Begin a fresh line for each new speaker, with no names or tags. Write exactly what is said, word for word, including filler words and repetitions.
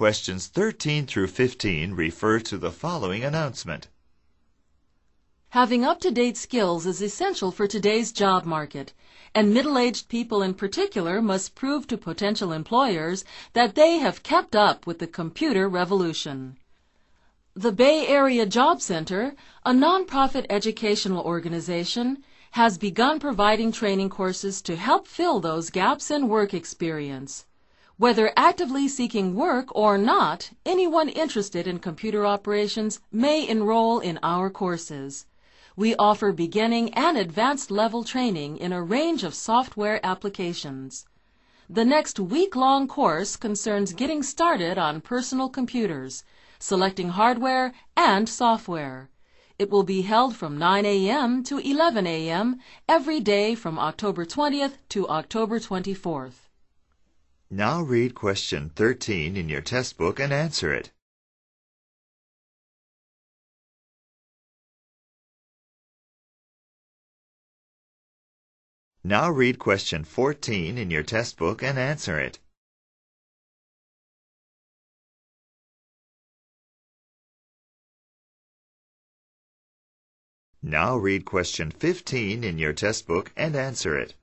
questions thirteen through fifteen refer to the following announcement.
Having up-to-date skills is essential for today's job market, and middle-aged people in particular must prove to potential employers that they have kept up with the computer revolution. The Bay Area Job Center, a nonprofit educational organization, has begun providing training courses to help fill those gaps in work experience. Whether actively seeking work or not, anyone interested in computer operations may enroll in our courses. We offer beginning and advanced level training in a range of software applications. The next week-long course concerns getting started on personal computers, selecting hardware and software. It will be held from nine a m to eleven a m every day from October twentieth to October twenty-fourth.
Now read question thirteen in your test book and answer it. Now read question fourteen in your test book and answer it. Now read question fifteen in your test book and answer it.